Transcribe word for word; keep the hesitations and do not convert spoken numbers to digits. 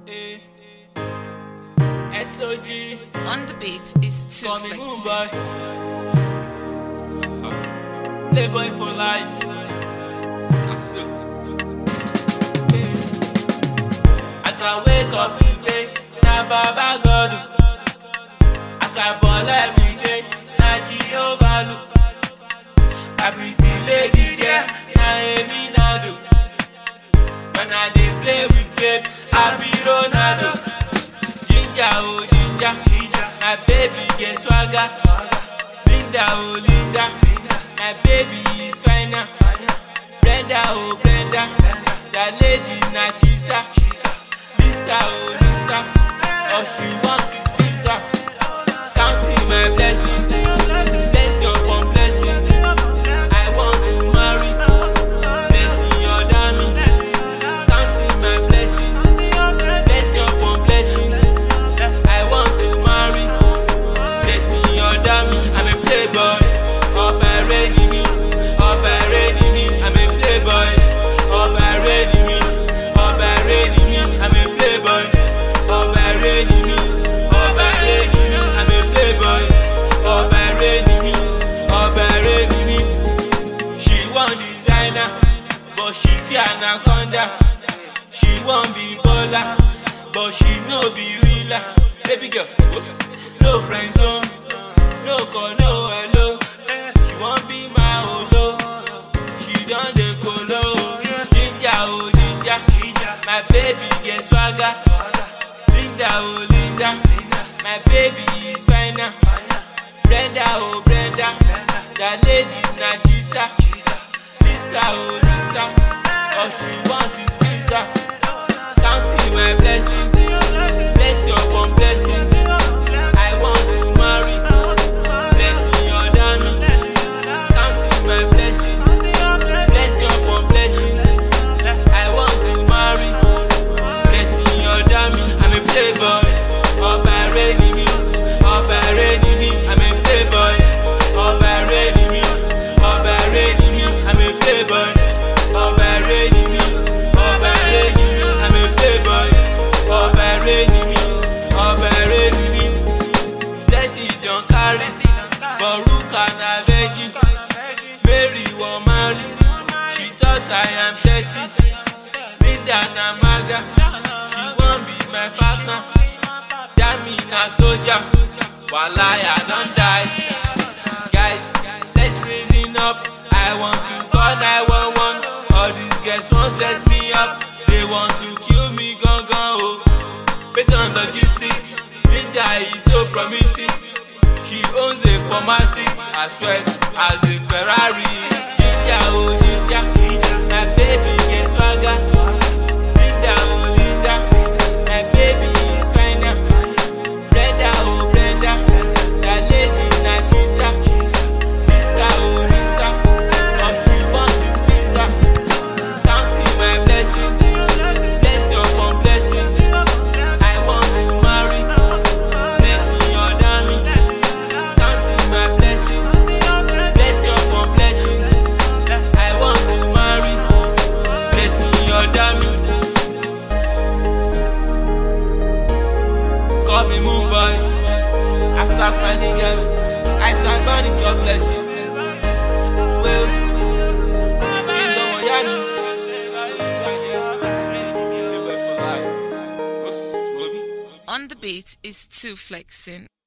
Eh. S O G On the beat is too call me flexy. Mumbai. Playboy for life. That's it. Eh. As I wake up today, na Baba God. As I ball every day, na Jehovah look. A pretty lady there, na Eminado. When I dey play with babe, I be Ronaldo. Ginger oh ginger, ginger, my baby get swagger, swagger. Linda oh Linda, Linda, my baby is finer, finer. Brenda oh Brenda, Brenda, that lady na cheetah, cheetah. Lisa oh Lisa, all she wants is pizza. Counting my blessings, bless your one blessings. I want to marry, blessing your dummy. Counting my blessings, bless your one blessings. I want to marry, blessing your dummy. I'm a playboy, up and ready me, up and ready me. I'm a playboy, up and ready me, up and ready me. I'm a playboy, up and ready me, up and ready me. I'm a playboy, up and ready me, up and ready me. She want designer, but she fear anaconda. She want be baller, but she no be realer. Baby girl, what's no friend zone, no call, no hello. She want be my holo, she done the colo. Ginger oh ginger, ginger, my baby get swagger, swagger. Linda oh Linda, Linda, my baby is finer, finer. Brenda oh Brenda, Brenda, that lady na cheetah, cheetah. Lisa oh Lisa, all she wants is pizza. Counting my blessings, bless your one blessings. I want to marry, blessing your dummy. Counting my blessings, bless your one blessings. I want to marry, blessing your dummy. I'm a playboy, up and ready me, up and ready me. I'm a playboy, up and ready me, up and ready me. I'm a playboy, up and ready me, up and ready me. I'm a playboy, up and ready me, up and ready me. Blessing don't carry, Baruka na virgin. Mary won't marry, she thought I am thirty. Linda na maga, she won't be my partner. Dami na soldier, walai I don't die. Guys, let's raising up. I want to call nine one one. All these girls won't set me up. They want to kill me, gone gone oh. Based on logistics, Linda is so promising. She owns a formatic as well as a Ferrari. Ginger oh ginger, ginger, my baby get swagger, swagger. Linda oh Linda, my baby is finer, finer. Brenda oh Brenda, that lady na cheetah, cheetah. Lisa oh Lisa, all she wants is pizza. Counting my blessings, bless your one blessings. I want to marry, blessing your dummy. Counting my blessings, bless your one blessings. I want to marry, blessing your dummy. Call me Mumbai, I sack my niggas, I sang money, God bless you. Wales, the kingdom of Yanu. On the beat is too flexing.